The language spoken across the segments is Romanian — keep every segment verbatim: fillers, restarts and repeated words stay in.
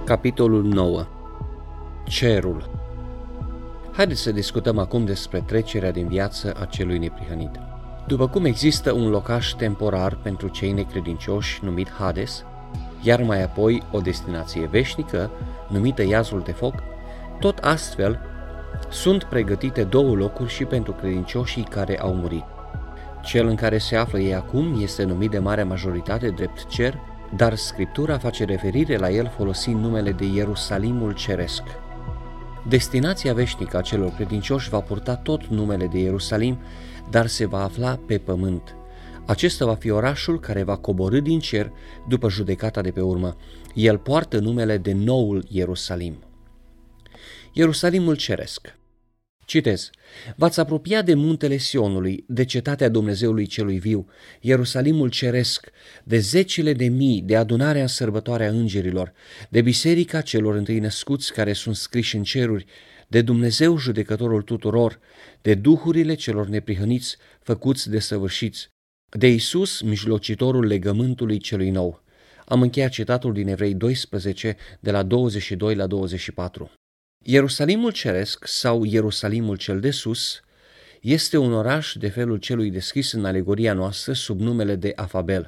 Capitolul nouă. Cerul. Haideți să discutăm acum despre trecerea din viață a celui neprihănit. După cum există un locaș temporar pentru cei necredincioși numit Hades, iar mai apoi o destinație veșnică numită Iazul de foc, tot astfel sunt pregătite două locuri și pentru credincioșii care au murit. Cel în care se află ei acum este numit de marea majoritate drept cer, dar Scriptura face referire la el folosind numele de Ierusalimul Ceresc. Destinația veșnică a celor credincioși va purta tot numele de Ierusalim, dar se va afla pe pământ. Acesta va fi orașul care va coborî din cer după judecata de pe urmă. El poartă numele de Noul Ierusalim. Ierusalimul Ceresc. Citez: V-ați apropiat de muntele Sionului, de cetatea Dumnezeului celui viu, Ierusalimul Ceresc, de zecile de mii, de adunarea în sărbătoarea îngerilor, de biserica celor întâi născuți care sunt scriși în ceruri, de Dumnezeu judecătorul tuturor, de duhurile celor neprihăniți făcuți de săvârșiți, de Iisus, mijlocitorul legământului celui nou. Am încheiat citatul din Evrei doisprezece, de la douăzeci și doi la douăzeci și patru. Ierusalimul Ceresc sau Ierusalimul cel de sus este un oraș de felul celui descris în alegoria noastră sub numele de Afabel.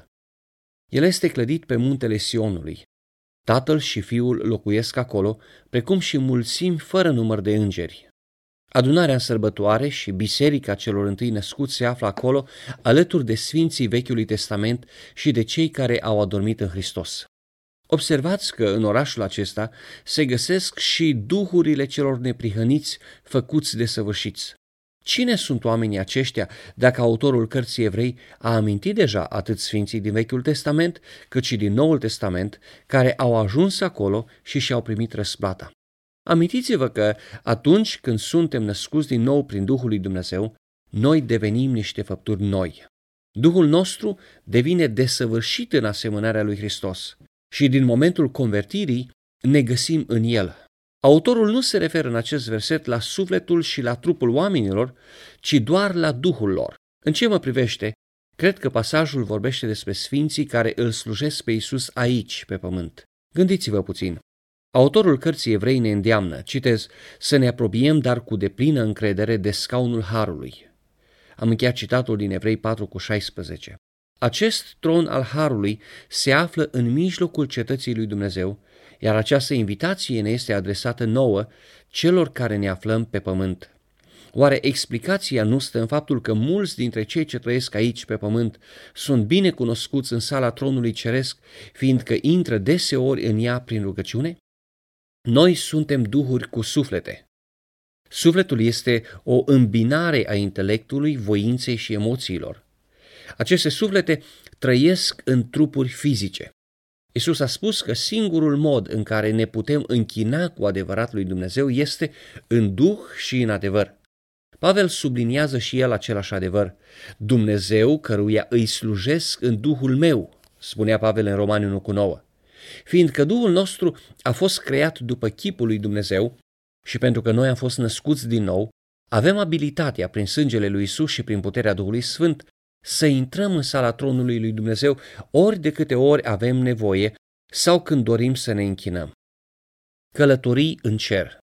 El este clădit pe muntele Sionului. Tatăl și Fiul locuiesc acolo, precum și mulțimi fără număr de îngeri. Adunarea în sărbătoare și biserica celor întâi născuți se află acolo, alături de sfinții Vechiului Testament și de cei care au adormit în Hristos. Observați că în orașul acesta se găsesc și duhurile celor neprihăniți făcuți de săvârșiți. Cine sunt oamenii aceștia, dacă autorul cărții Evrei a amintit deja atât sfinții din Vechiul Testament, cât și din Noul Testament, care au ajuns acolo și și-au primit răsplata? Amintiți-vă că atunci când suntem născuți din nou prin Duhul lui Dumnezeu, noi devenim niște făpturi noi. Duhul nostru devine desăvârșit în asemănarea lui Hristos. Și din momentul convertirii ne găsim în el. Autorul nu se referă în acest verset la sufletul și la trupul oamenilor, ci doar la Duhul lor. În ce mă privește, cred că pasajul vorbește despre sfinții care îl slujesc pe Iisus aici, pe pământ. Gândiți-vă puțin. Autorul cărții Evrei ne îndeamnă, citez, să ne apropiem dar cu deplină încredere de scaunul Harului. Am încheiat citatul din Evrei patru cu șaisprezece. Acest tron al Harului se află în mijlocul cetății lui Dumnezeu, iar această invitație ne este adresată nouă, celor care ne aflăm pe pământ. Oare explicația nu stă în faptul că mulți dintre cei ce trăiesc aici pe pământ sunt bine cunoscuți în sala tronului ceresc, fiindcă intră deseori în ea prin rugăciune? Noi suntem duhuri cu suflete. Sufletul este o îmbinare a intelectului, voinței și emoțiilor. Aceste suflete trăiesc în trupuri fizice. Iisus a spus că singurul mod în care ne putem închina cu adevărat lui Dumnezeu este în duh și în adevăr. Pavel subliniază și el același adevăr. Dumnezeu căruia îi slujesc în duhul meu, spunea Pavel în Romani unu cu nouă. Fiindcă duhul nostru a fost creat după chipul lui Dumnezeu și pentru că noi am fost născuți din nou, avem abilitatea prin sângele lui Iisus și prin puterea Duhului Sfânt să intrăm în sala tronului lui Dumnezeu ori de câte ori avem nevoie sau când dorim să ne închinăm. Călătorii în cer.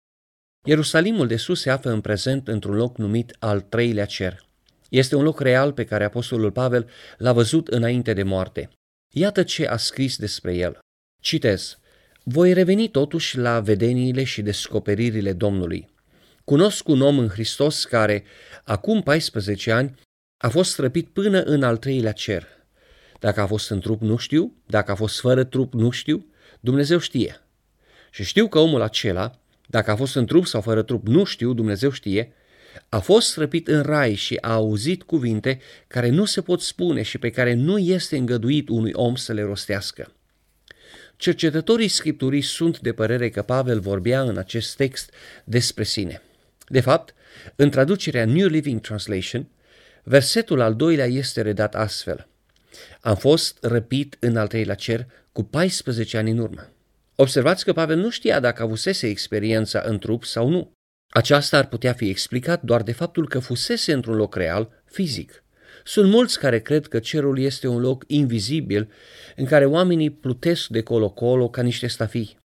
Ierusalimul de sus se află în prezent într-un loc numit al treilea cer. Este un loc real pe care apostolul Pavel l-a văzut înainte de moarte. Iată ce a scris despre el. Citez: Voi reveni totuși la vedeniile și descoperirile Domnului. Cunosc un om în Hristos care, acum paisprezece ani, a fost răpit până în al treilea cer. Dacă a fost în trup, nu știu, dacă a fost fără trup, nu știu, Dumnezeu știe. Și știu că omul acela, dacă a fost în trup sau fără trup, nu știu, Dumnezeu știe, a fost răpit în rai și a auzit cuvinte care nu se pot spune și pe care nu este îngăduit unui om să le rostească. Cercetătorii Scripturii sunt de părere că Pavel vorbea în acest text despre sine. De fapt, în traducerea New Living Translation, versetul al doilea este redat astfel: Am fost răpit în al treilea cer cu paisprezece ani în urmă. Observați că Pavel nu știa dacă avusese experiența în trup sau nu. Aceasta ar putea fi explicat doar de faptul că fusese într-un loc real, fizic. Sunt mulți care cred că cerul este un loc invizibil în care oamenii plutesc de colo-colo ca niște stafii.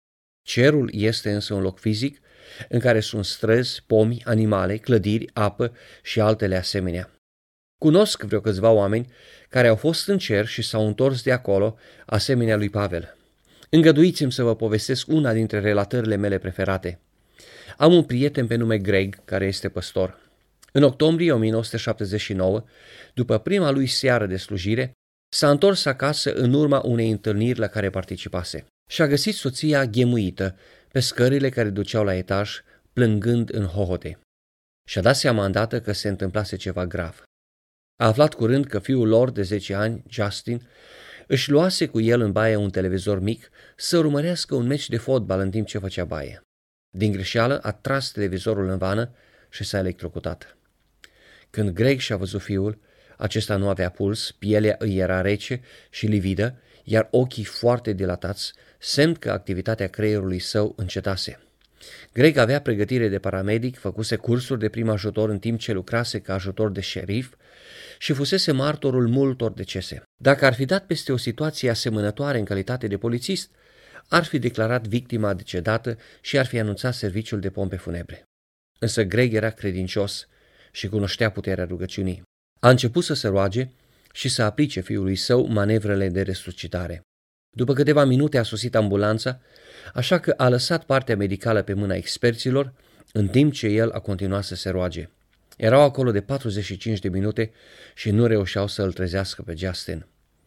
Cerul este însă un loc fizic în care sunt străzi, pomi, animale, clădiri, apă și altele asemenea. Cunosc vreo câțiva oameni care au fost în cer și s-au întors de acolo, asemenea lui Pavel. Îngăduiți-mi să vă povestesc una dintre relatările mele preferate. Am un prieten pe nume Greg, care este păstor. În octombrie o mie nouă sute șaptezeci și nouă, după prima lui seară de slujire, s-a întors acasă în urma unei întâlniri la care participase și a găsit soția ghemuită pe scările care duceau la etaj, plângând în hohote. Și-a dat seama îndată că se întâmplase ceva grav. A aflat curând că fiul lor de zece ani, Justin, își luase cu el în baie un televizor mic să urmărească un meci de fotbal în timp ce făcea baie. Din greșeală a tras televizorul în vană și s-a electrocutat. Când Greg și-a văzut fiul, acesta nu avea puls, pielea îi era rece și lividă, iar ochii foarte dilatați, semn că activitatea creierului său încetase. Greg avea pregătire de paramedic, făcuse cursuri de prim ajutor în timp ce lucrase ca ajutor de șerif și fusese martorul multor decese. Dacă ar fi dat peste o situație asemănătoare în calitate de polițist, ar fi declarat victima decedată și ar fi anunțat serviciul de pompe funebre. Însă Greg era credincios și cunoștea puterea rugăciunii. A început să se roage și să aplice fiului său manevrele de resuscitare. După câteva minute a sosit ambulanța, așa că a lăsat partea medicală pe mâna experților, în timp ce el a continuat să se roage. Erau acolo de patruzeci și cinci de minute și nu reușeau să îl trezească pe Justin.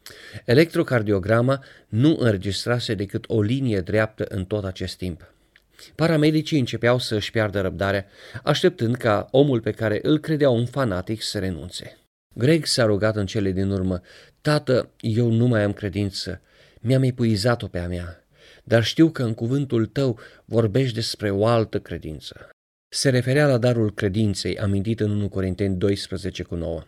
Electrocardiograma nu înregistrase decât o linie dreaptă în tot acest timp. Paramedicii începeau să își piardă răbdarea, așteptând ca omul pe care îl credeau un fanatic să renunțe. Greg s-a rugat în cele din urmă: Tată, eu nu mai am credință, mi-am epuizat-o pe a mea, dar știu că în cuvântul tău vorbești despre o altă credință. Se referea la darul credinței, amintit în unu Corinteni doisprezece cu nouă.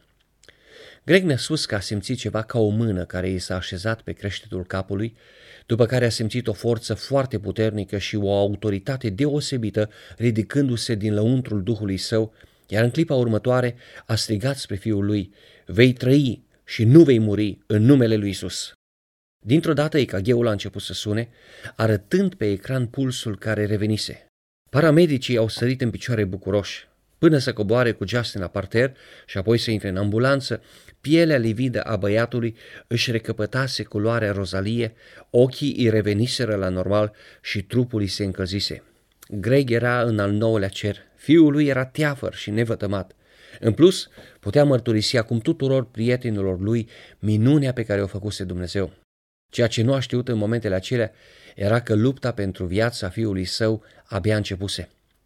Greg ne-a spus că a simțit ceva ca o mână care i s-a așezat pe creștetul capului, după care a simțit o forță foarte puternică și o autoritate deosebită ridicându-se din lăuntrul Duhului său, iar în clipa următoare a strigat spre fiul lui: Vei trăi și nu vei muri în numele lui Isus. Dintr-o dată E K G-ul a început să sune, arătând pe ecran pulsul care revenise. Paramedicii au sărit în picioare bucuroși. Până să coboare cu Justin la parter și apoi să intre în ambulanță, pielea lividă a băiatului își recăpătase culoarea rozalie, ochii îi reveniseră la normal și trupul îi se încălzise. Greg era în al nouălea cer, fiul lui era teafăr și nevătămat. În plus, putea mărturisi acum tuturor prietenilor lui minunea pe care o făcuse Dumnezeu. Ceea ce nu a știut în momentele acelea era că lupta pentru viața fiului său abia începuse.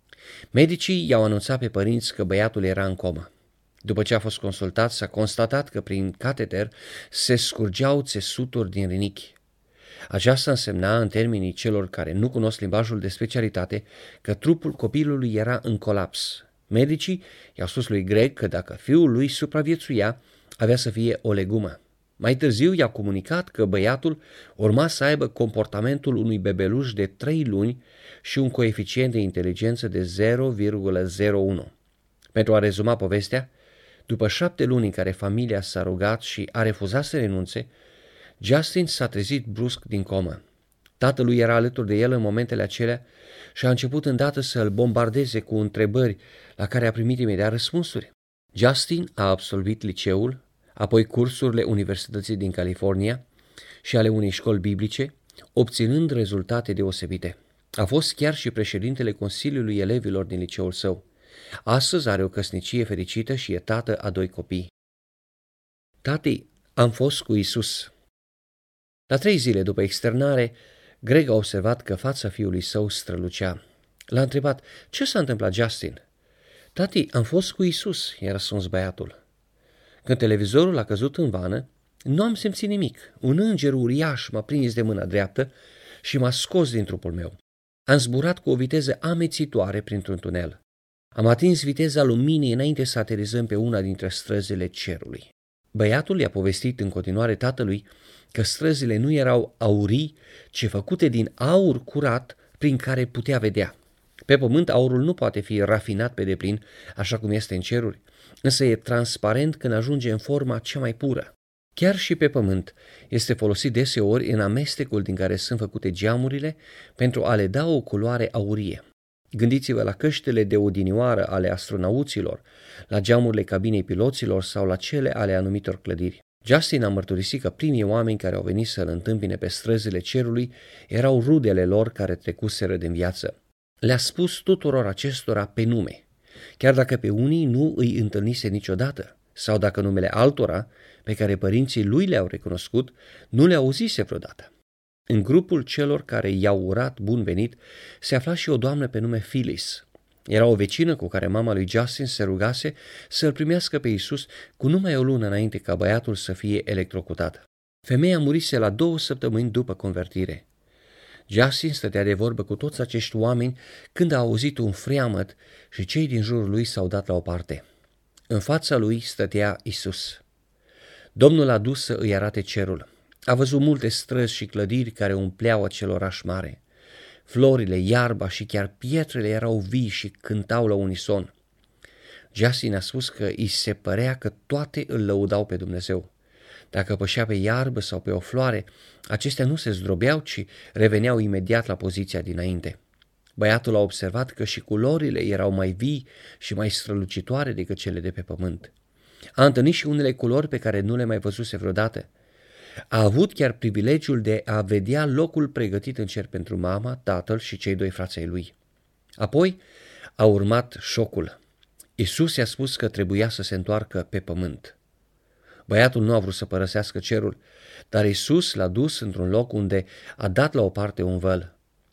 Medicii i-au anunțat pe părinți că băiatul era în comă. După ce a fost consultat, s-a constatat că prin cateter se scurgeau țesuturi din rinichi. Aceasta însemna, în termenii celor care nu cunosc limbajul de specialitate, că trupul copilului era în colaps. Medicii i-au spus lui Greg că dacă fiul lui supraviețuia, avea să fie o legumă. Mai târziu i-a comunicat că băiatul urma să aibă comportamentul unui bebeluș de trei luni și un coeficient de inteligență de zero virgulă zero unu. Pentru a rezuma povestea, după șapte luni în care familia s-a rugat și a refuzat să renunțe, Justin s-a trezit brusc din comă. Tatălui era alături de el în momentele acelea și a început îndată să îl bombardeze cu întrebări la care a primit imediat răspunsuri. Justin a absolvit liceul, apoi cursurile Universității din California și ale unei școli biblice, obținând rezultate deosebite. A fost chiar și președintele Consiliului Elevilor din liceul său. Astăzi are o căsnicie fericită și e tată a doi copii. Tati, am fost cu Isus. La trei zile după externare, Greg a observat că fața fiului său strălucea. L-a întrebat: ce s-a întâmplat, Justin? Tati, am fost cu Isus, i-a răspuns băiatul. Când televizorul a căzut în vană, nu am simțit nimic. Un înger uriaș m-a prins de mâna dreaptă și m-a scos din trupul meu. Am zburat cu o viteză amețitoare printr-un tunel. Am atins viteza luminii înainte să aterizăm pe una dintre străzile cerului. Băiatul i-a povestit în continuare tatălui că străzile nu erau aurii, ci făcute din aur curat prin care putea vedea. Pe pământ aurul nu poate fi rafinat pe deplin, așa cum este în ceruri, însă e transparent când ajunge în forma cea mai pură. Chiar și pe pământ este folosit deseori în amestecul din care sunt făcute geamurile pentru a le da o culoare aurie. Gândiți-vă la căștile de odinioară ale astronauților, la geamurile cabinei piloților sau la cele ale anumitor clădiri. Justin a mărturisit că primii oameni care au venit să-l întâmpine pe străzile cerului erau rudele lor care trecuseră din viață. Le-a spus tuturor acestora pe nume, chiar dacă pe unii nu îi întâlnise niciodată, sau dacă numele altora, pe care părinții lui le-au recunoscut, nu le auzise vreodată. În grupul celor care i-au urat bun venit se afla și o doamnă pe nume Phyllis. Era o vecină cu care mama lui Justin se rugase să-l primească pe Iisus cu numai o lună înainte ca băiatul să fie electrocutat. Femeia murise la două săptămâni după convertire. Justin stătea de vorbă cu toți acești oameni când a auzit un freamăt și cei din jurul lui s-au dat la o parte. În fața lui stătea Iisus. Domnul a dus să îi arate cerul. A văzut multe străzi și clădiri care umpleau acel oraș mare. Florile, iarba și chiar pietrele erau vii și cântau la unison. Justin a spus că îi se părea că toate îl lăudau pe Dumnezeu. Dacă pășea pe iarbă sau pe o floare, acestea nu se zdrobeau, ci reveneau imediat la poziția dinainte. Băiatul a observat că și culorile erau mai vii și mai strălucitoare decât cele de pe pământ. A întâlnit și unele culori pe care nu le mai văzuse vreodată. A avut chiar privilegiul de a vedea locul pregătit în cer pentru mama, tatăl și cei doi frați ai lui. Apoi a urmat șocul. Iisus i-a spus că trebuia să se întoarcă pe pământ. Băiatul nu a vrut să părăsească cerul, dar Iisus l-a dus într-un loc unde a dat la o parte un văl.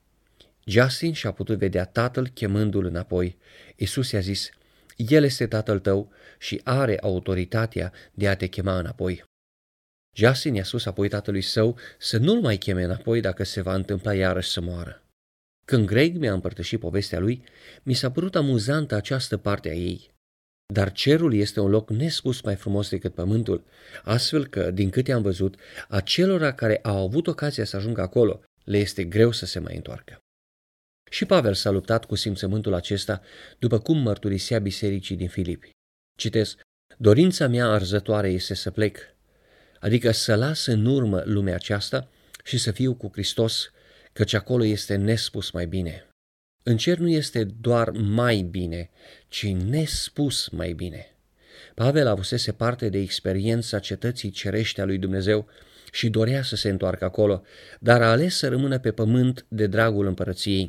Justin și-a putut vedea tatăl chemându-l înapoi. Iisus i-a zis: El este tatăl tău și are autoritatea de a te chema înapoi. Justin i-a spus apoi tatălui său să nu-l mai cheme înapoi dacă se va întâmpla iarăși să moară. Când Greg mi-a împărtășit povestea lui, mi s-a părut amuzantă această parte a ei. Dar cerul este un loc nespus mai frumos decât pământul, astfel că, din câte am văzut, acelora care au avut ocazia să ajungă acolo, le este greu să se mai întoarcă. Și Pavel s-a luptat cu simțământul acesta, după cum mărturisea bisericii din Filipi. Citez: dorința mea arzătoare este să plec, adică să las în urmă lumea aceasta și să fiu cu Hristos, căci acolo este nespus mai bine. În cer nu este doar mai bine, ci nespus mai bine. Pavel avusese parte de experiența cetății cerești a lui Dumnezeu și dorea să se întoarcă acolo, dar a ales să rămână pe pământ de dragul împărăției.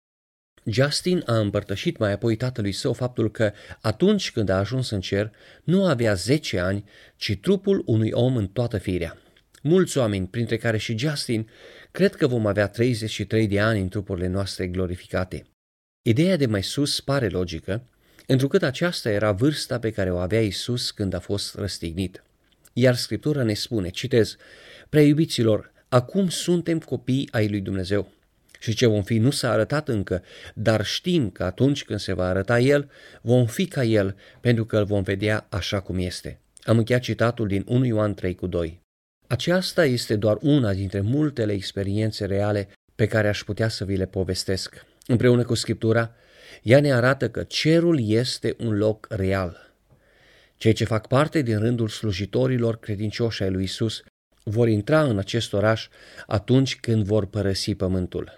Justin a împărtășit mai apoi tatălui său faptul că atunci când a ajuns în cer nu avea zece ani, ci trupul unui om în toată firea. Mulți oameni, printre care și Justin, cred că vom avea treizeci și trei de ani în trupurile noastre glorificate. Ideea de mai sus pare logică, întrucât aceasta era vârsta pe care o avea Iisus când a fost răstignit. Iar Scriptura ne spune, citez: prea iubiților, acum suntem copii ai lui Dumnezeu. Și ce vom fi nu s-a arătat încă, dar știm că atunci când se va arăta El, vom fi ca El, pentru că îl vom vedea așa cum este. Am încheiat citatul din unu Ioan trei cu doi. Aceasta este doar una dintre multele experiențe reale pe care aș putea să vi le povestesc. Împreună cu Scriptura, ea ne arată că cerul este un loc real. Cei ce fac parte din rândul slujitorilor credincioși ai lui Iisus vor intra în acest oraș atunci când vor părăsi pământul.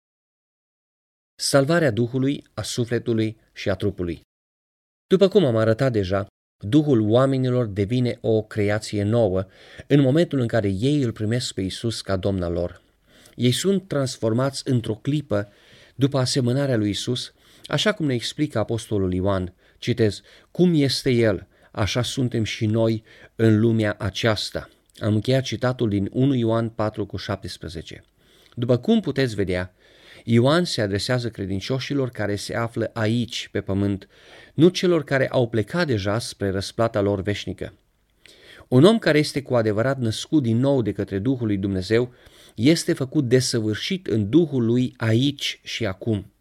Salvarea Duhului, a sufletului și a trupului. După cum am arătat deja, Duhul oamenilor devine o creație nouă în momentul în care ei îl primesc pe Iisus ca Domn al lor. Ei sunt transformați într-o clipă după asemănarea lui Iisus, așa cum ne explică apostolul Ioan. Citez: cum este El, așa suntem și noi în lumea aceasta. Am încheiat citatul din unu Ioan patru cu șaptesprezece. După cum puteți vedea, Ioan se adresează credincioșilor care se află aici, pe pământ, nu celor care au plecat deja spre răsplata lor veșnică. Un om care este cu adevărat născut din nou de către Duhul lui Dumnezeu este făcut desăvârșit în Duhul lui aici și acum.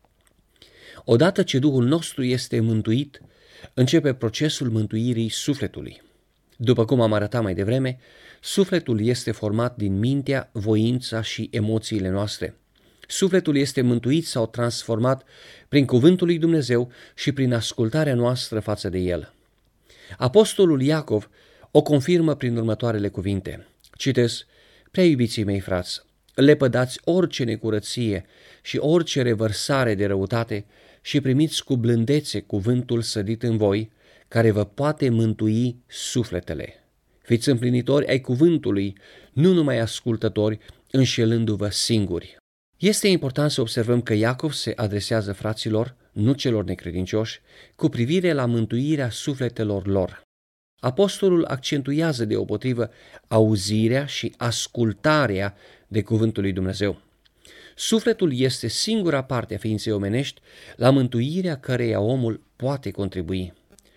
Odată ce Duhul nostru este mântuit, începe procesul mântuirii sufletului. După cum am arătat mai devreme, sufletul este format din mintea, voința și emoțiile noastre. Sufletul este mântuit sau transformat prin cuvântul lui Dumnezeu și prin ascultarea noastră față de el. Apostolul Iacov o confirmă prin următoarele cuvinte. Citez: Prea iubiții mei frați, lepădați orice necurăție și orice revărsare de răutate și primiți cu blândețe cuvântul sădit în voi, care vă poate mântui sufletele. Fiți împlinitori ai cuvântului, nu numai ascultători, înșelându-vă singuri. Este important să observăm că Iacov se adresează fraților, nu celor necredincioși, cu privire la mântuirea sufletelor lor. Apostolul accentuează deopotrivă auzirea și ascultarea de cuvântul lui Dumnezeu. Sufletul este singura parte a ființei omenești la mântuirea căreia omul poate contribui.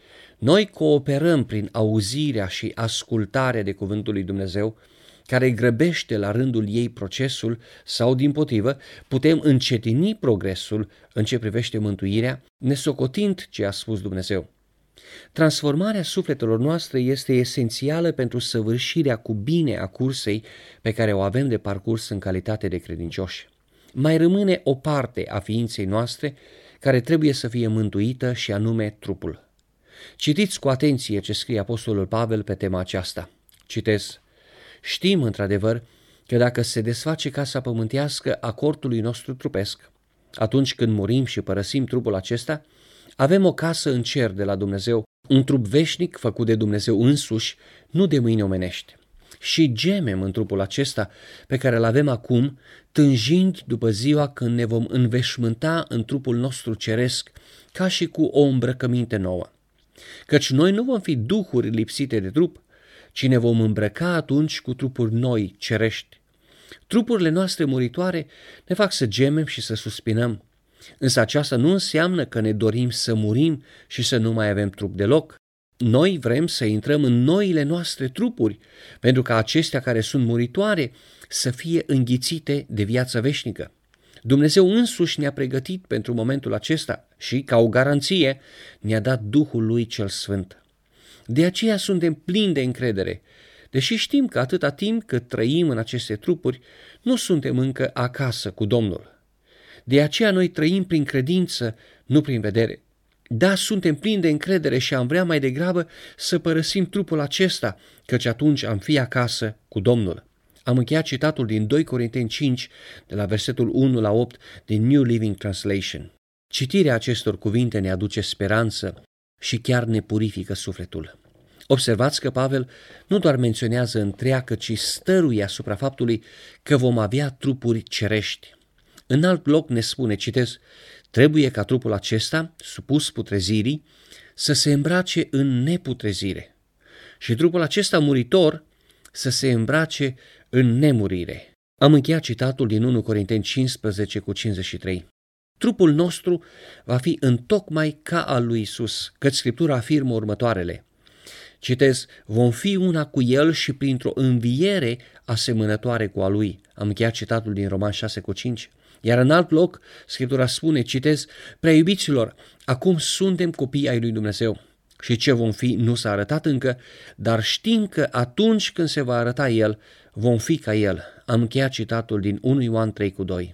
Noi cooperăm prin auzirea și ascultarea de cuvântul lui Dumnezeu, care grăbește la rândul ei procesul, sau dimpotrivă, putem încetini progresul în ce privește mântuirea, nesocotind ce a spus Dumnezeu. Transformarea sufletelor noastre este esențială pentru săvârșirea cu bine a cursei pe care o avem de parcurs în calitate de credincioși. Mai rămâne o parte a ființei noastre care trebuie să fie mântuită, și anume trupul. Citiți cu atenție ce scrie apostolul Pavel pe tema aceasta. Citez: Știm într-adevăr că dacă se desface casa pământească a cortului nostru trupesc, atunci când murim și părăsim trupul acesta, avem o casă în cer de la Dumnezeu, un trup veșnic făcut de Dumnezeu însuși, nu de mâini omenești. Și gemem în trupul acesta pe care îl avem acum, tânjind după ziua când ne vom înveșmânta în trupul nostru ceresc, ca și cu o îmbrăcăminte nouă. Căci noi nu vom fi duhuri lipsite de trup, ci ne vom îmbrăca atunci cu trupuri noi, cerești. Trupurile noastre muritoare ne fac să gemem și să suspinăm, însă aceasta nu înseamnă că ne dorim să murim și să nu mai avem trup deloc. Noi vrem să intrăm în noile noastre trupuri, pentru ca acestea care sunt muritoare să fie înghițite de viața veșnică. Dumnezeu însuși ne-a pregătit pentru momentul acesta și, ca o garanție, ne-a dat Duhul Lui cel Sfânt. De aceea suntem plini de încredere, deși știm că atâta timp cât trăim în aceste trupuri, nu suntem încă acasă cu Domnul. De aceea noi trăim prin credință, nu prin vedere. Da, suntem plini de încredere și am vrea mai degrabă să părăsim trupul acesta, căci atunci am fi acasă cu Domnul. Am încheiat citatul din doi Corinteni cinci, de la versetul unu la opt, din New Living Translation. Citirea acestor cuvinte ne aduce speranță și chiar ne purifică sufletul. Observați că Pavel nu doar menționează întreagă, ci stăruie asupra faptului că vom avea trupuri cerești. În alt loc ne spune, citez: trebuie ca trupul acesta, supus putrezirii, să se îmbrace în neputrezire și trupul acesta muritor să se îmbrace în nemurire. Am încheiat citatul din unu Corinteni cincisprezece cu cincizeci și trei. Trupul nostru va fi întocmai ca al lui Isus, căci Scriptura afirmă următoarele. Citez: vom fi una cu El și printr-o înviere asemănătoare cu a Lui. Am încheiat citatul din Roman șase cu cinci. Iar în alt loc, Scriptura spune, citez: prea iubiților, acum suntem copii ai lui Dumnezeu și ce vom fi nu s-a arătat încă, dar știm că atunci când se va arăta El, vom fi ca El. Am încheiat citatul din unu Ioan trei cu doi.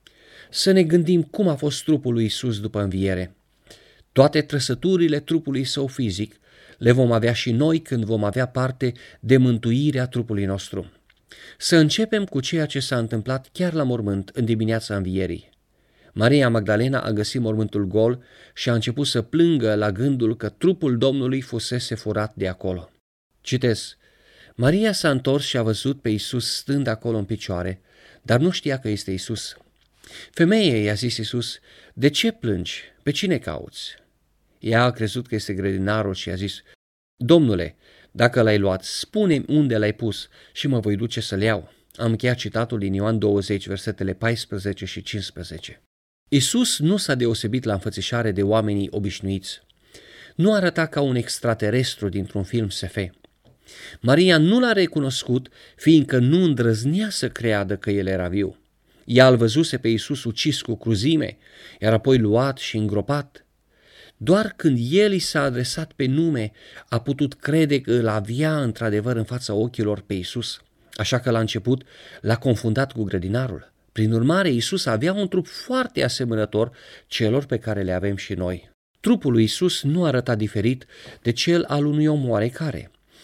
Să ne gândim cum a fost trupul lui Isus după înviere. Toate trăsăturile trupului său fizic le vom avea și noi când vom avea parte de mântuirea trupului nostru. Să începem cu ceea ce s-a întâmplat chiar la mormânt în dimineața învierii. Maria Magdalena a găsit mormântul gol și a început să plângă la gândul că trupul Domnului fusese furat de acolo. Citez: Maria s-a întors și a văzut pe Isus stând acolo în picioare, dar nu știa că este Isus. Femeie, i-a zis Isus, de ce plângi? Pe cine cauți? Ea a crezut că este grădinarul și a zis: Domnule, dacă l-ai luat, spune-mi unde l-ai pus și mă voi duce să-l iau. Am încheiat citatul din Ioan douăzeci, versetele paisprezece și cincisprezece. Isus nu s-a deosebit la înfățișare de oamenii obișnuiți. Nu arăta ca un extraterestru dintr-un film S F. Maria nu l-a recunoscut, fiindcă nu îndrăznea să creadă că el era viu. Ea îl văzuse pe Isus ucis cu cruzime, iar apoi luat și îngropat. Doar când el i s-a adresat pe nume, a putut crede că îl avea într-adevăr în fața ochilor pe Isus. Așa că la început l-a confundat cu grădinarul. Prin urmare, Isus avea un trup foarte asemănător celor pe care le avem și noi. Trupul lui Isus nu arăta diferit de cel al unui om oarecare.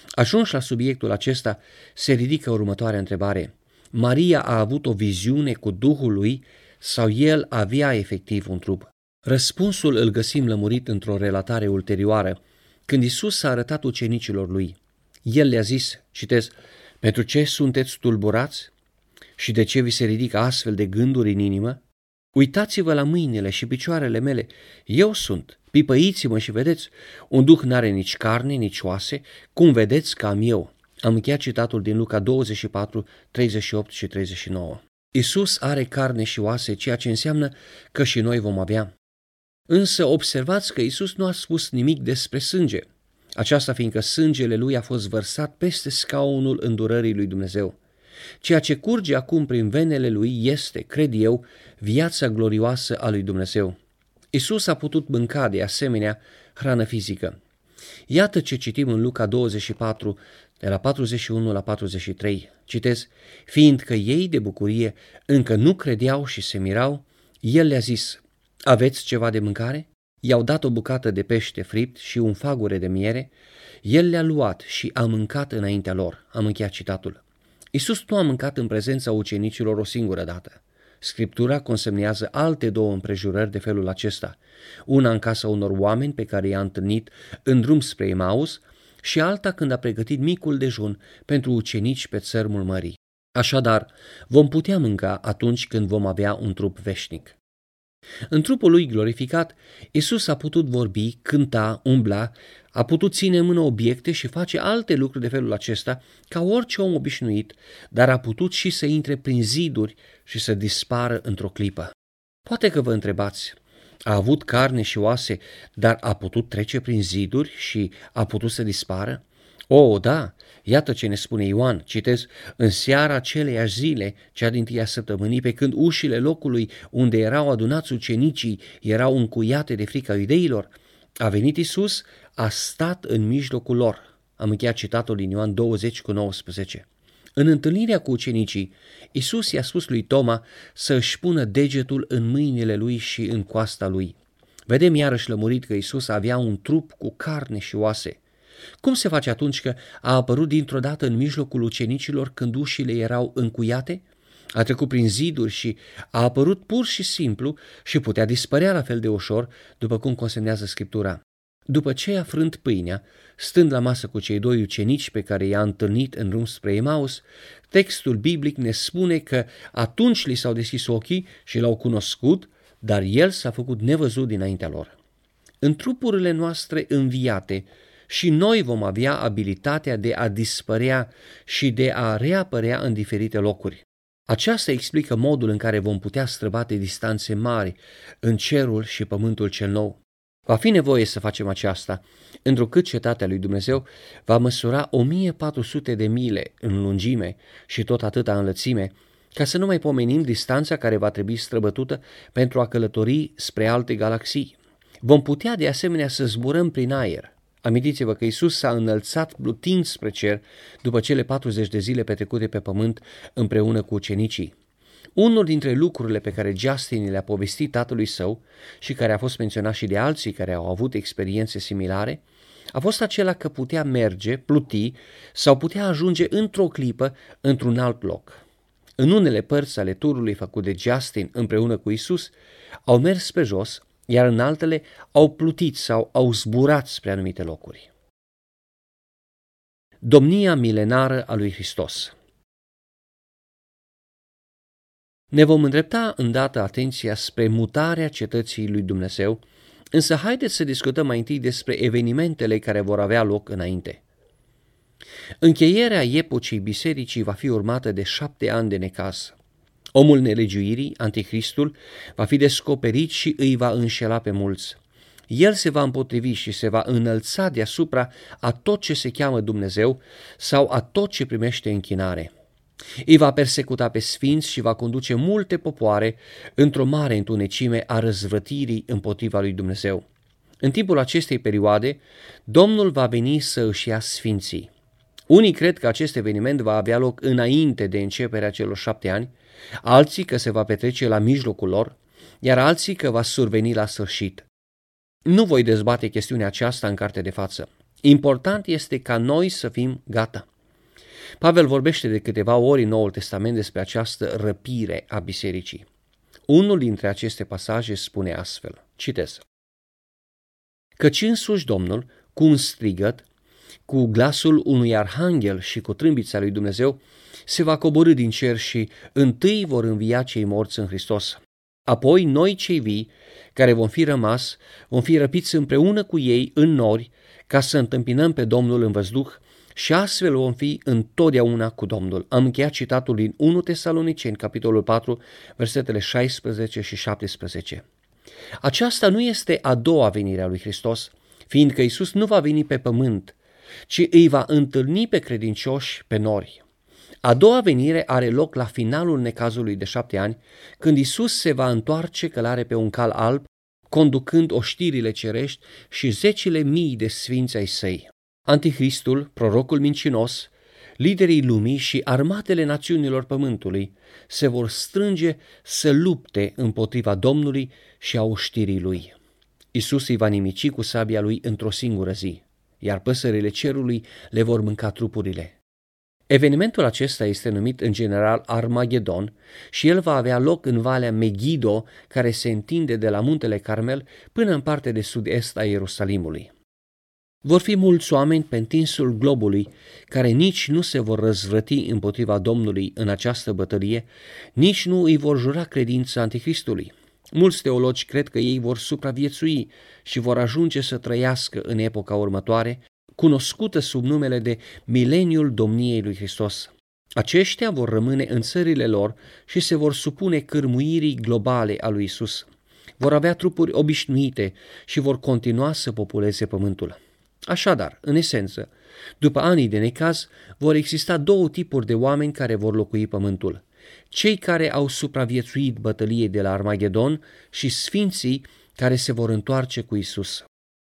Ajuns la subiectul acesta, se ridică următoarea întrebare. Maria a avut o viziune cu Duhul lui sau el avea efectiv un trup? Răspunsul îl găsim lămurit într-o relatare ulterioară, când Iisus s-a arătat ucenicilor lui. El le-a zis, citez, pentru ce sunteți tulburați și de ce vi se ridică astfel de gânduri în inimă? Uitați-vă la mâinile și picioarele mele, eu sunt, pipăiți-mă și vedeți, un duh n-are nici carne, nici oase, cum vedeți că am eu. Am încheiat citatul din Luca douăzeci și patru, treizeci și opt și treizeci și nouă. Iisus are carne și oase, ceea ce înseamnă că și noi vom avea. Însă observați că Iisus nu a spus nimic despre sânge, aceasta fiindcă sângele lui a fost vărsat peste scaunul îndurării lui Dumnezeu. Ceea ce curge acum prin venele lui este, cred eu, viața glorioasă a lui Dumnezeu. Iisus a putut mânca de asemenea hrană fizică. Iată ce citim în Luca douăzeci și patru, de la patruzeci și unu la patruzeci și trei. Citez, fiindcă ei de bucurie încă nu credeau și se mirau, el le-a zis, aveți ceva de mâncare? I-au dat o bucată de pește fript și un fagure de miere, el le-a luat și a mâncat înaintea lor. Am încheiat citatul. Iisus nu a mâncat în prezența ucenicilor o singură dată. Scriptura consemnează alte două împrejurări de felul acesta, una în casa unor oameni pe care i-a întâlnit în drum spre Emaus și alta când a pregătit micul dejun pentru ucenici pe țărmul mării. Așadar, vom putea mânca atunci când vom avea un trup veșnic. În trupul lui glorificat, Iisus a putut vorbi, cânta, umbla, a putut ține în mână obiecte și face alte lucruri de felul acesta ca orice om obișnuit, dar a putut și să intre prin ziduri și să dispară într-o clipă. Poate că vă întrebați, a avut carne și oase, dar a putut trece prin ziduri și a putut să dispară? O, da, iată ce ne spune Ioan, citez, în seara aceleiași zile, cea din tâia săptămânii, pe când ușile locului unde erau adunați ucenicii erau încuiate de frica iudeilor, a venit Iisus, a stat în mijlocul lor. Am încheiat citatul din Ioan douăzeci cu nouăsprezece. În întâlnirea cu ucenicii, Iisus i-a spus lui Toma să își pună degetul în mâinile lui și în coasta lui. Vedem iarăși lămurit că Iisus avea un trup cu carne și oase. Cum se face atunci că a apărut dintr-o dată în mijlocul ucenicilor când ușile erau încuiate? A trecut prin ziduri și a apărut pur și simplu și putea dispărea la fel de ușor, după cum consemnează Scriptura. După ce a frânt pâinea, stând la masă cu cei doi ucenici pe care i-a întâlnit în drum spre Emaus, textul biblic ne spune că atunci li s-au deschis ochii și l-au cunoscut, dar el s-a făcut nevăzut dinaintea lor. În trupurile noastre înviate, și noi vom avea abilitatea de a dispărea și de a reapărea în diferite locuri. Aceasta explică modul în care vom putea străbate distanțe mari în cerul și pământul cel nou. Va fi nevoie să facem aceasta, întrucât cetatea lui Dumnezeu va măsura o mie patru sute de mile în lungime și tot atâta în lățime, ca să nu mai pomenim distanța care va trebui străbătută pentru a călători spre alte galaxii. Vom putea de asemenea să zburăm prin aer. Amintiți-vă că Iisus s-a înălțat plutind spre cer după cele patruzeci de zile petrecute pe pământ împreună cu ucenicii. Unul dintre lucrurile pe care Justin le-a povestit tatălui său și care a fost menționat și de alții care au avut experiențe similare, a fost acela că putea merge, pluti sau putea ajunge într-o clipă într-un alt loc. În unele părți ale turului făcut de Justin împreună cu Iisus, au mers pe jos, iar în altele au plutit sau au zburat spre anumite locuri. Domnia milenară a lui Hristos. Ne vom îndrepta îndată atenția spre mutarea cetății lui Dumnezeu, însă haideți să discutăm mai întâi despre evenimentele care vor avea loc înainte. Încheierea epocii bisericii va fi urmată de șapte ani de necaz. Omul nelegiuirii, Anticristul, va fi descoperit și îi va înșela pe mulți. El se va împotrivi și se va înălța deasupra a tot ce se cheamă Dumnezeu sau a tot ce primește închinare. Îi va persecuta pe sfinți și va conduce multe popoare într-o mare întunecime a răzvrătirii împotriva lui Dumnezeu. În timpul acestei perioade, Domnul va veni să își ia sfinții. Unii cred că acest eveniment va avea loc înainte de începerea celor șapte ani, alții că se va petrece la mijlocul lor, iar alții că va surveni la sfârșit. Nu voi dezbate chestiunea aceasta în carte de față. Important este ca noi să fim gata. Pavel vorbește de câteva ori în Noul Testament despre această răpire a bisericii. Unul dintre aceste pasaje spune astfel, citez: Căci însuși Domnul, cu un strigăt, cu glasul unui arhanghel și cu trâmbița lui Dumnezeu, se va coborî din cer și întâi vor învia cei morți în Hristos. Apoi noi cei vii, care vom fi rămas, vom fi răpiți împreună cu ei în nori, ca să întâmpinăm pe Domnul în văzduh și astfel vom fi întotdeauna cu Domnul. Am încheiat citatul din unu Tesaloniceni, capitolul patru, versetele șaisprezece și șaptesprezece. Aceasta nu este a doua venire a lui Hristos, fiindcă Iisus nu va veni pe pământ, ci îi va întâlni pe credincioși pe nori. A doua venire are loc la finalul necazului de șapte ani, când Iisus se va întoarce călare pe un cal alb, conducând oștirile cerești și zecile mii de sfinți ai săi. Antichristul, prorocul mincinos, liderii lumii și armatele națiunilor pământului se vor strânge să lupte împotriva Domnului și a oștirii lui. Iisus îi va nimici cu sabia lui într-o singură zi, iar păsările cerului le vor mânca trupurile. Evenimentul acesta este numit în general Armagedon și el va avea loc în Valea Megiddo, care se întinde de la muntele Carmel până în partea de sud-est a Ierusalimului. Vor fi mulți oameni pe întinsul globului care nici nu se vor răzvrăti împotriva Domnului în această bătălie, nici nu îi vor jura credința Antichristului. Mulți teologi cred că ei vor supraviețui și vor ajunge să trăiască în epoca următoare, cunoscută sub numele de mileniul domniei lui Hristos. Aceștia vor rămâne în țările lor și se vor supune cârmuirii globale a lui Isus. Vor avea trupuri obișnuite și vor continua să populeze pământul. Așadar, în esență, după anii de necaz, vor exista două tipuri de oameni care vor locui pământul: cei care au supraviețuit bătăliei de la Armagedon și sfinții care se vor întoarce cu Isus.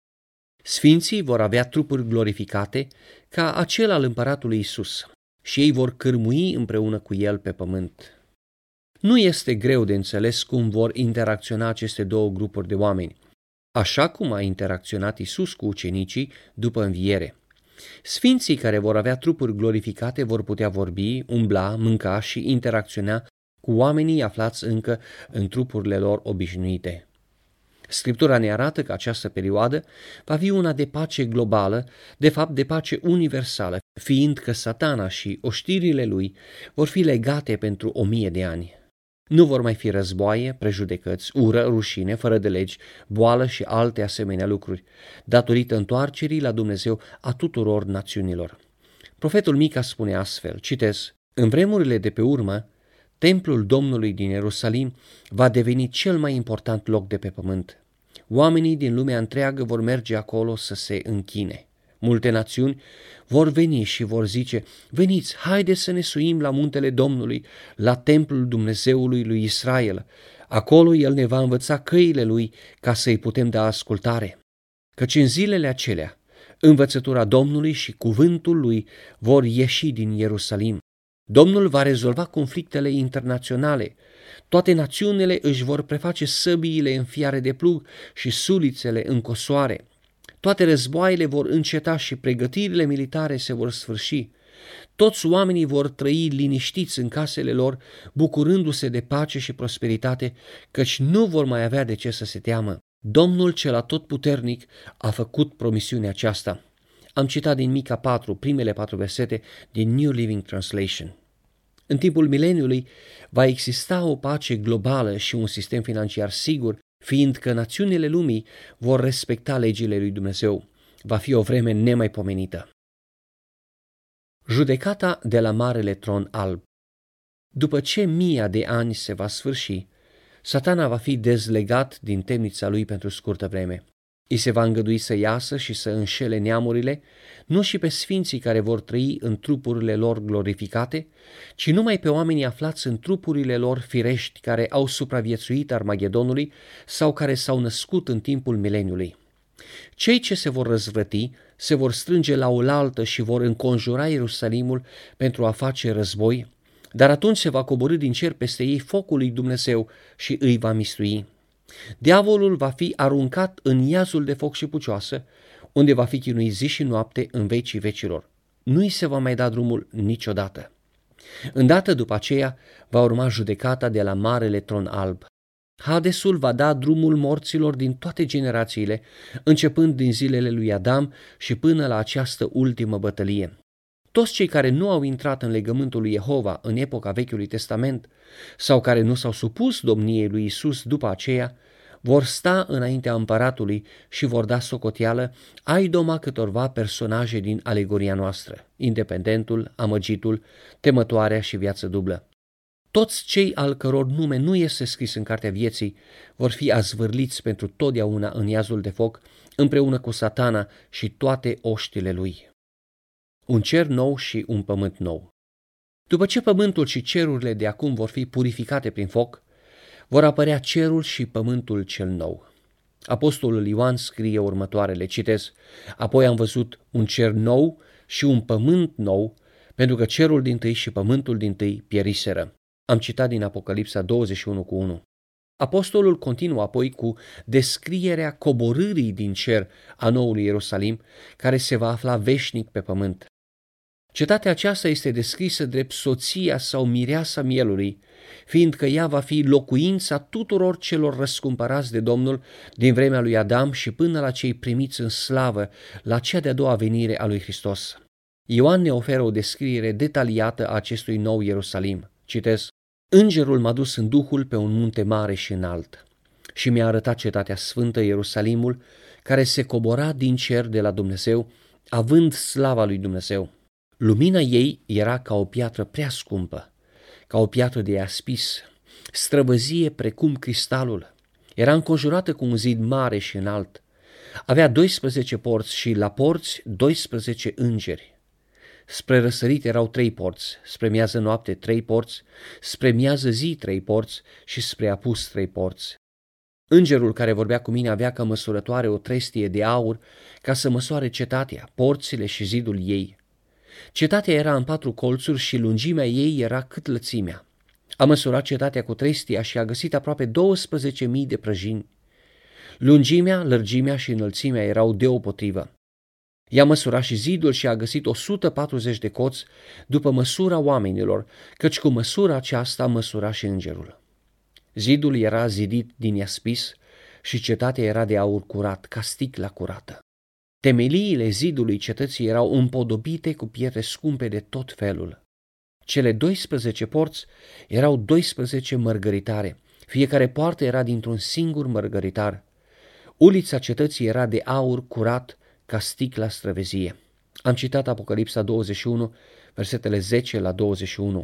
Sfinții vor avea trupuri glorificate ca acel al împăratului Isus și ei vor cârmui împreună cu el pe pământ. Nu este greu de înțeles cum vor interacționa aceste două grupuri de oameni, așa cum a interacționat Isus cu ucenicii după înviere. Sfinții care vor avea trupuri glorificate vor putea vorbi, umbla, mânca și interacționa cu oamenii aflați încă în trupurile lor obișnuite. Scriptura ne arată că această perioadă va fi una de pace globală, de fapt de pace universală, fiindcă Satana și oștirile lui vor fi legate pentru o mie de ani. Nu vor mai fi războaie, prejudecăți, ură, rușine, fără de legi, boală și alte asemenea lucruri, datorită întoarcerii la Dumnezeu a tuturor națiunilor. Profetul Mica spune astfel, citez: În vremurile de pe urmă, templul Domnului din Ierusalim va deveni cel mai important loc de pe pământ. Oamenii din lumea întreagă vor merge acolo să se închine. Multe națiuni vor veni și vor zice: veniți, haideți să ne suim la muntele Domnului, la templul Dumnezeului lui Israel. Acolo El ne va învăța căile Lui ca să-i putem da ascultare. Căci în zilele acelea, învățătura Domnului și cuvântul Lui vor ieși din Ierusalim. Domnul va rezolva conflictele internaționale. Toate națiunile își vor preface săbiile în fiare de plug și sulițele în cosoare. Toate războaiele vor înceta și pregătirile militare se vor sfârși. Toți oamenii vor trăi liniștiți în casele lor, bucurându-se de pace și prosperitate, căci nu vor mai avea de ce să se teamă. Domnul cel atotputernic a făcut promisiunea aceasta. Am citat din Mica patru, primele patru versete din New Living Translation. În timpul mileniului va exista o pace globală și un sistem financiar sigur, fiindcă națiunile lumii vor respecta legile lui Dumnezeu. Va fi o vreme nemaipomenită. Judecata de la Marele Tron Alb. După ce mia de ani se va sfârși, Satana va fi dezlegat din temnița lui pentru scurtă vreme. I se va îngădui să iasă și să înșele neamurile, nu și pe sfinții care vor trăi în trupurile lor glorificate, ci numai pe oamenii aflați în trupurile lor firești care au supraviețuit Armagedonului sau care s-au născut în timpul mileniului. Cei ce se vor răzvrăti se vor strânge la oaltă și vor înconjura Ierusalimul pentru a face război, dar atunci se va coborî din cer peste ei focul lui Dumnezeu și îi va mistui. Diavolul va fi aruncat în iazul de foc și pucioasă, unde va fi chinuit zi și noapte în vecii vecilor. Nu-i se va mai da drumul niciodată. Îndată după aceea va urma judecata de la marele tron alb. Hadesul va da drumul morților din toate generațiile, începând din zilele lui Adam și până la această ultimă bătălie. Toți cei care nu au intrat în legământul lui Jehova în epoca Vechiului Testament sau care nu s-au supus domniei lui Isus după aceea, vor sta înaintea împăratului și vor da socoteală ai doma câtorva personaje din alegoria noastră, independentul, amăgitul, temătoarea și viață dublă. Toți cei al căror nume nu este scris în cartea vieții vor fi azvârliți pentru totdeauna în iazul de foc, împreună cu Satana și toate oștile lui. Un cer nou și un pământ nou. După ce pământul și cerurile de acum vor fi purificate prin foc, vor apărea cerul și pământul cel nou. Apostolul Ioan scrie următoarele, citez: apoi am văzut un cer nou și un pământ nou, pentru că cerul dintâi și pământul dintâi pieriseră. Am citat din Apocalipsa douăzeci și unu cu unu. Apostolul continuă apoi cu descrierea coborârii din cer a noului Ierusalim, care se va afla veșnic pe pământ. Cetatea aceasta este descrisă drept soția sau mireasa mielului, fiindcă ea va fi locuința tuturor celor răscumpărați de Domnul din vremea lui Adam și până la cei primiți în slavă la cea de-a doua venire a lui Hristos. Ioan ne oferă o descriere detaliată a acestui nou Ierusalim. Citez: îngerul m-a dus în Duhul pe un munte mare și înalt și mi-a arătat cetatea sfântă, Ierusalimul, care se cobora din cer de la Dumnezeu, având slava lui Dumnezeu. Lumina ei era ca o piatră prea scumpă, ca o piatră de iaspis, străvăzie precum cristalul. Era înconjurată cu un zid mare și înalt. Avea doisprezece porți și la porți doisprezece îngeri. Spre răsărit erau trei porți, spre miază noapte trei porți, spre miază zi trei porți și spre apus trei porți. Îngerul care vorbea cu mine avea ca măsurătoare o trestie de aur ca să măsoare cetatea, porțile și zidul ei. Cetatea era în patru colțuri și lungimea ei era cât lățimea. A măsurat cetatea cu trestia și a găsit aproape douăsprezece mii de prăjini. Lungimea, lărgimea și înălțimea erau deopotrivă. I-a măsurat și zidul și a găsit o sută patruzeci de coți după măsura oamenilor, căci cu măsura aceasta măsura și îngerul. Zidul era zidit din iaspis și cetatea era de aur curat, ca sticla curată. Temeliile zidului cetății erau împodobite cu pietre scumpe de tot felul. Cele doisprezece porți erau doisprezece mărgăritare, fiecare poartă era dintr-un singur mărgăritar. Ulița cetății era de aur curat ca sticla străvezie. Am citat Apocalipsa douăzeci și unu, versetele zece la douăzeci și unu.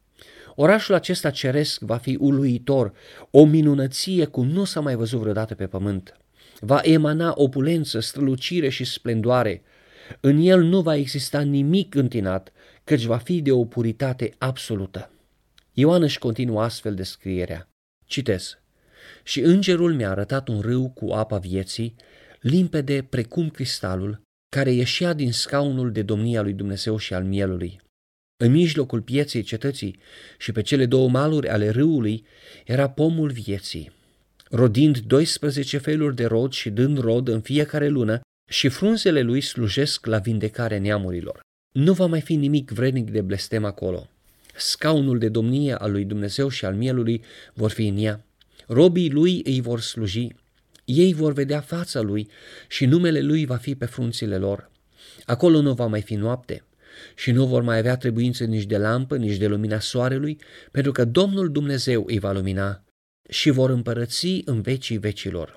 Orașul acesta ceresc va fi uluitor, o minunăție cum nu s-a mai văzut vreodată pe pământ. Va emana opulență, strălucire și splendoare. În el nu va exista nimic întinat, căci va fi de o puritate absolută. Ioan își continuă astfel descrierea. Citez: și îngerul mi-a arătat un râu cu apa vieții, limpede precum cristalul, care ieșea din scaunul de domnia lui Dumnezeu și al mielului. În mijlocul pieței cetății și pe cele două maluri ale râului era pomul vieții, rodind doisprezece feluri de rod și dând rod în fiecare lună, și frunzele lui slujesc la vindecarea neamurilor. Nu va mai fi nimic vrednic de blestem acolo. Scaunul de domnie al lui Dumnezeu și al mielului vor fi în ea. Robii lui îi vor sluji. Ei vor vedea fața lui și numele lui va fi pe frunțile lor. Acolo nu va mai fi noapte și nu vor mai avea trebuință nici de lampă, nici de lumina soarelui, pentru că Domnul Dumnezeu îi va lumina și vor împărăți în vecii vecilor.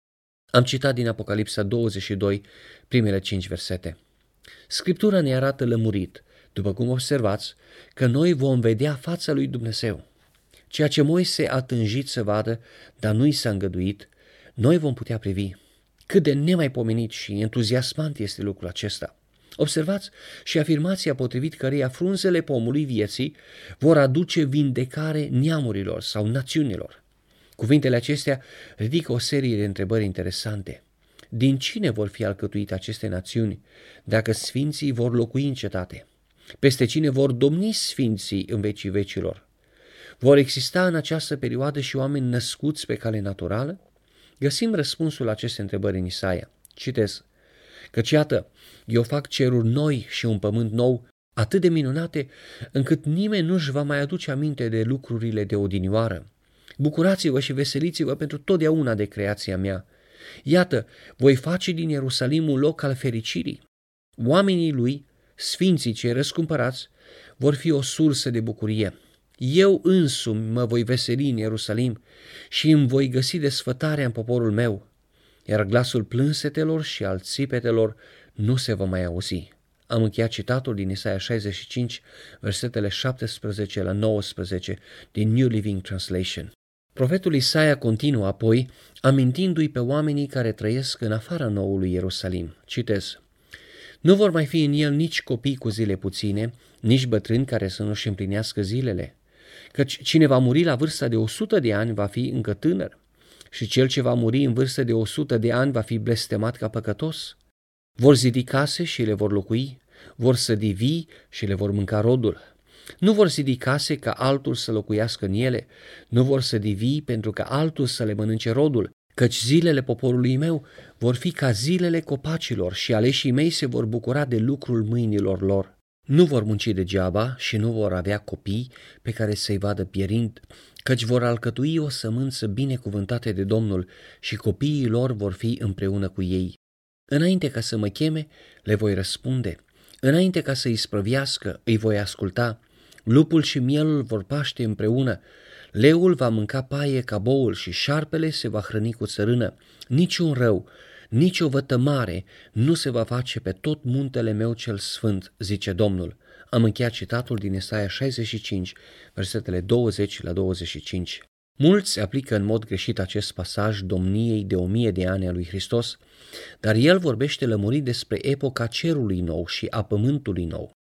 Am citat din Apocalipsa douăzeci și doi, primele cinci versete. Scriptura ne arată lămurit, după cum observați, că noi vom vedea fața lui Dumnezeu. Ceea ce Moise a tânjit să vadă, dar nu i s-a îngăduit, noi vom putea privi. Cât de nemaipomenit și entuziasmant este lucrul acesta. Observați și afirmația potrivit căreia frunzele pomului vieții vor aduce vindecare neamurilor sau națiunilor. Cuvintele acestea ridică o serie de întrebări interesante. Din cine vor fi alcătuite aceste națiuni dacă sfinții vor locui în cetate? Peste cine vor domni sfinții în vecii vecilor? Vor exista în această perioadă și oameni născuți pe cale naturală? Găsim răspunsul la aceste întrebări în Isaia. Citez: Căci iată, eu fac ceruri noi și un pământ nou, atât de minunate, încât nimeni nu-și va mai aduce aminte de lucrurile de odinioară. Bucurați-vă și veseliți-vă pentru totdeauna de creația mea. Iată, voi face din Ierusalim un loc al fericirii. Oamenii lui, sfinții cei răscumpărați, vor fi o sursă de bucurie. Eu însumi mă voi veseli în Ierusalim și îmi voi găsi desfătarea în poporul meu, iar glasul plânsetelor și al țipetelor nu se va mai auzi. Am încheiat citatul din Isaia șaizeci și cinci, versetele șaptesprezece la nouăsprezece din New Living Translation. Profetul Isaia continuă apoi, amintindu-i pe oamenii care trăiesc în afara noului Ierusalim. Citez: Nu vor mai fi în el nici copii cu zile puține, nici bătrâni care să nu-și împlinească zilele, căci cine va muri la vârsta de o sută de ani va fi încă tânăr și cel ce va muri în vârstă de o sută de ani va fi blestemat ca păcătos. Vor zidi case și le vor locui, vor sădi vii și le vor mânca rodul. Nu vor zidi case ca altul să locuiască în ele, nu vor sădi vii pentru ca altul să le mănânce rodul, căci zilele poporului meu vor fi ca zilele copacilor și aleșii mei se vor bucura de lucrul mâinilor lor. Nu vor munci degeaba și nu vor avea copii pe care să-i vadă pierind, căci vor alcătui o sămânță binecuvântată de Domnul și copiii lor vor fi împreună cu ei. Înainte ca să mă cheme, le voi răspunde, înainte ca să îi sprăviască, îi voi asculta. Lupul și mielul vor paște împreună, leul va mânca paie ca boul și șarpele se va hrăni cu țărână. Niciun rău, nici o vătămare nu se va face pe tot muntele meu cel sfânt, zice Domnul. Am încheiat citatul din Isaia șaizeci și cinci, versetele douăzeci la douăzeci și cinci. Mulți aplică în mod greșit acest pasaj domniei de o mie de ani a lui Hristos, dar el vorbește lămurit despre epoca cerului nou și a pământului nou.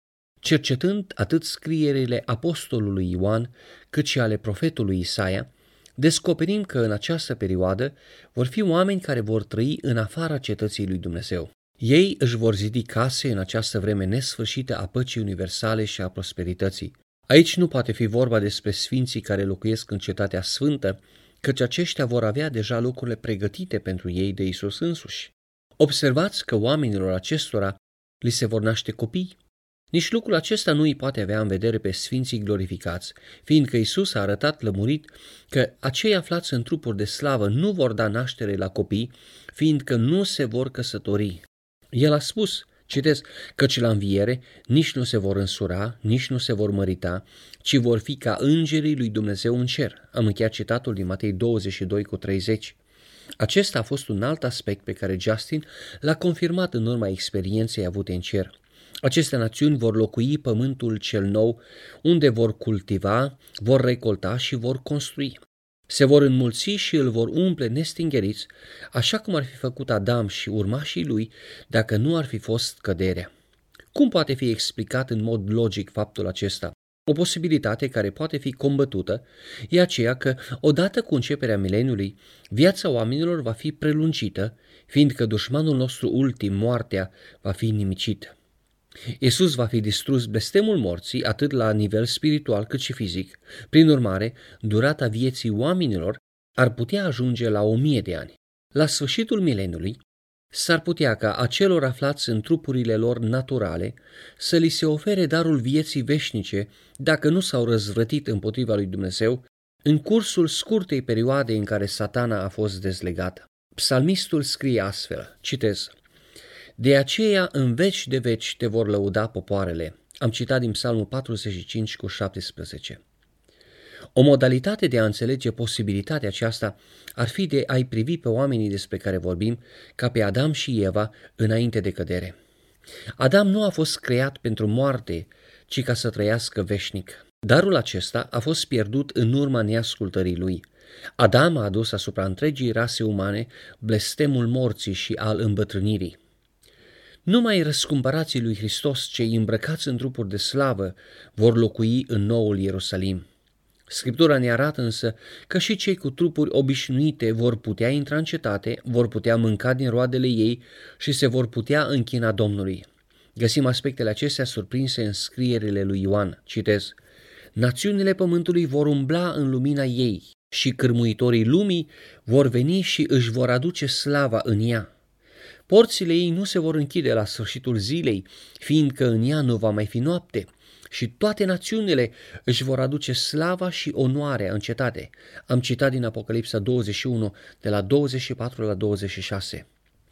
Cercetând atât scrierile apostolului Ioan cât și ale profetului Isaia, descoperim că în această perioadă vor fi oameni care vor trăi în afara cetății lui Dumnezeu. Ei își vor zidi case în această vreme nesfârșită a păcii universale și a prosperității. Aici nu poate fi vorba despre sfinții care locuiesc în cetatea sfântă, căci aceștia vor avea deja locurile pregătite pentru ei de Isus însuși. Observați că oamenilor acestora li se vor naște copii. Nici lucrul acesta nu îi poate avea în vedere pe sfinții glorificați, fiindcă Isus a arătat lămurit că acei aflați în trupuri de slavă nu vor da naștere la copii, fiindcă nu se vor căsători. El a spus, citez, căci la înviere nici nu se vor însura, nici nu se vor mărita, ci vor fi ca îngerii lui Dumnezeu în cer. Am încheiat citatul din Matei douăzeci și doi cu treizeci. Acesta a fost un alt aspect pe care Justin l-a confirmat în urma experienței avute în cer. Aceste națiuni vor locui pământul cel nou, unde vor cultiva, vor recolta și vor construi. Se vor înmulți și îl vor umple nestingeriți, așa cum ar fi făcut Adam și urmașii lui dacă nu ar fi fost căderea. Cum poate fi explicat în mod logic faptul acesta? O posibilitate care poate fi combătută e aceea că, odată cu începerea mileniului, viața oamenilor va fi prelungită, fiindcă dușmanul nostru ultim, moartea, va fi nimicit. Iisus va fi distrus blestemul morții atât la nivel spiritual cât și fizic. Prin urmare, durata vieții oamenilor ar putea ajunge la o mie de ani. La sfârșitul mileniului, s-ar putea ca acelor aflați în trupurile lor naturale să li se ofere darul vieții veșnice dacă nu s-au răzvrătit împotriva lui Dumnezeu în cursul scurtei perioade în care Satana a fost dezlegat. Psalmistul scrie astfel, citez: De aceea în veci de veci te vor lăuda popoarele. Am citat din Psalmul patruzeci și cinci cu șaptesprezece. O modalitate de a înțelege posibilitatea aceasta ar fi de a-i privi pe oamenii despre care vorbim ca pe Adam și Eva înainte de cădere. Adam nu a fost creat pentru moarte, ci ca să trăiască veșnic. Darul acesta a fost pierdut în urma neascultării lui. Adam a adus asupra întregii rase umane blestemul morții și al îmbătrânirii. Numai răscumpărații lui Hristos, cei îmbrăcați în trupuri de slavă, vor locui în noul Ierusalim. Scriptura ne arată însă că și cei cu trupuri obișnuite vor putea intra în cetate, vor putea mânca din roadele ei și se vor putea închina Domnului. Găsim aspectele acestea surprinse în scrierile lui Ioan. Citez: Națiunile pământului vor umbla în lumina ei și cârmuitorii lumii vor veni și își vor aduce slava în ea. Porțile ei nu se vor închide la sfârșitul zilei, fiindcă în ea nu va mai fi noapte. Și toate națiunile își vor aduce slava și onoarea în cetate. Am citat din Apocalipsa douăzeci și unu, de la douăzeci și patru la douăzeci și șase.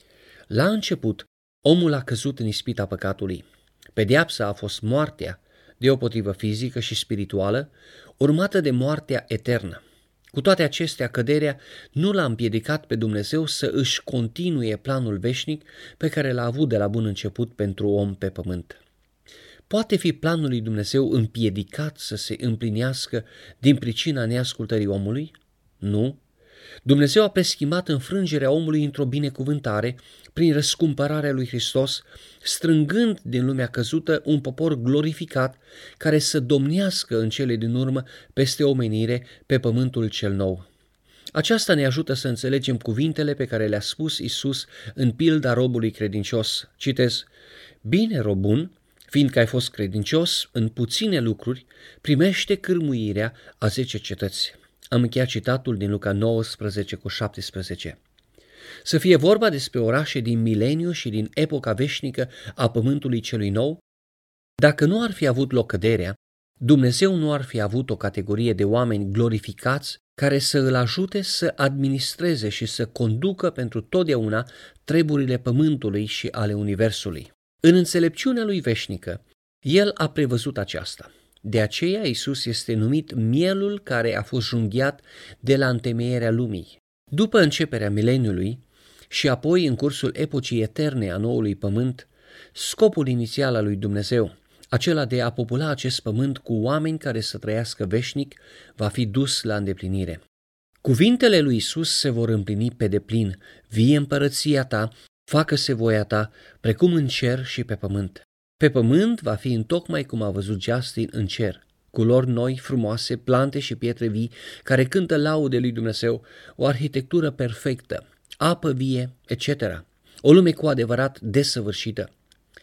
La început, omul a căzut în ispita păcatului. Pedeapsa a fost moartea, deopotrivă fizică și spirituală, urmată de moartea eternă. Cu toate acestea, căderea nu l-a împiedicat pe Dumnezeu să își continue planul veșnic pe care l-a avut de la bun început pentru om pe pământ. Poate fi planul lui Dumnezeu împiedicat să se împlinească din pricina neascultării omului? Nu. Dumnezeu a preschimat înfrângerea omului într-o binecuvântare prin răscumpărarea lui Hristos, strângând din lumea căzută un popor glorificat care să domnească în cele din urmă peste omenire pe pământul cel nou. Aceasta ne ajută să înțelegem cuvintele pe care le-a spus Iisus în pilda robului credincios. Citez: Bine, rob bun, fiindcă ai fost credincios în puține lucruri, primește cârmuirea a zece cetăți. Am încheiat citatul din Luca nouăsprezece cu șaptesprezece. Să fie vorba despre orașe din mileniu și din epoca veșnică a pământului celui nou? Dacă nu ar fi avut loc căderea, Dumnezeu nu ar fi avut o categorie de oameni glorificați care să îl ajute să administreze și să conducă pentru totdeauna treburile pământului și ale universului. În înțelepciunea lui veșnică, el a prevăzut aceasta. De aceea Iisus este numit mielul care a fost junghiat de la întemeierea lumii. După începerea mileniului și apoi în cursul epocii eterne a noului pământ, scopul inițial al lui Dumnezeu, acela de a popula acest pământ cu oameni care să trăiască veșnic, va fi dus la îndeplinire. Cuvintele lui Iisus se vor împlini pe deplin: vie împărăția ta, facă-se voia ta, precum în cer și pe pământ. Pe pământ va fi întocmai cum a văzut Justin în cer, culori noi, frumoase, plante și pietre vii care cântă laude lui Dumnezeu, o arhitectură perfectă, apă vie, et cetera. O lume cu adevărat desăvârșită.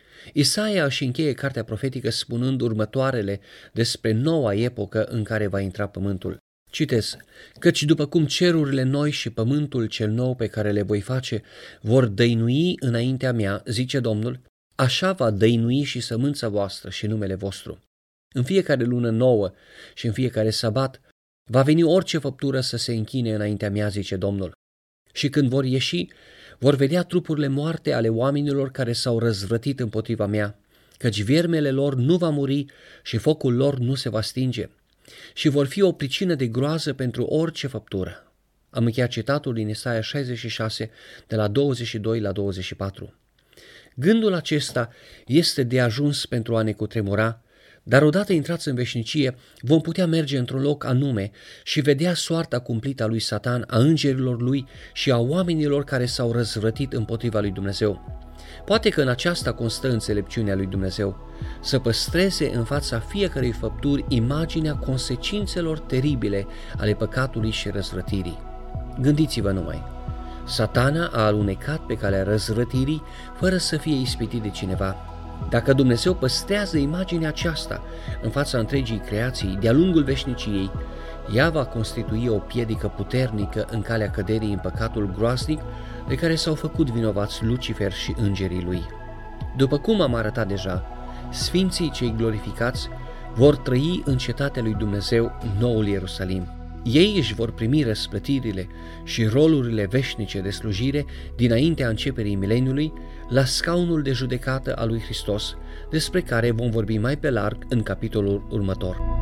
Isaia își încheie cartea profetică spunând următoarele despre noua epocă în care va intra pământul. Citez: Căci după cum cerurile noi și pământul cel nou pe care le voi face vor dăinui înaintea mea, zice Domnul, așa va dăinui și sămânța voastră și numele vostru. În fiecare lună nouă și în fiecare sabat va veni orice făptură să se închine înaintea mea, zice Domnul. Și când vor ieși, vor vedea trupurile moarte ale oamenilor care s-au răzvrătit împotriva mea, căci viermele lor nu va muri și focul lor nu se va stinge, și vor fi o pricină de groază pentru orice făptură. Am încheiat citatul din Isaia șaizeci și șase, de la douăzeci și doi la douăzeci și patru. Gândul acesta este de ajuns pentru a ne cutremura, dar odată intrați în veșnicie, vom putea merge într-un loc anume și vedea soarta cumplită a lui Satan, a îngerilor lui și a oamenilor care s-au răzvrătit împotriva lui Dumnezeu. Poate că în aceasta constă înțelepciunea lui Dumnezeu, să păstreze în fața fiecărei făpturi imaginea consecințelor teribile ale păcatului și răzvrătirii. Gândiți-vă numai, Satana a alunecat pe calea răzvrătirii fără să fie ispitit de cineva. Dacă Dumnezeu păstrează imaginea aceasta în fața întregii creații de-a lungul veșniciei, ea va constitui o piedică puternică în calea căderii în păcatul groaznic de care s-au făcut vinovați Lucifer și îngerii lui. După cum am arătat deja, sfinții cei glorificați vor trăi în cetatea lui Dumnezeu, noul Ierusalim. Ei își vor primi răsplătirile și rolurile veșnice de slujire dinaintea începerii mileniului la scaunul de judecată al lui Hristos, despre care vom vorbi mai pe larg în capitolul următor.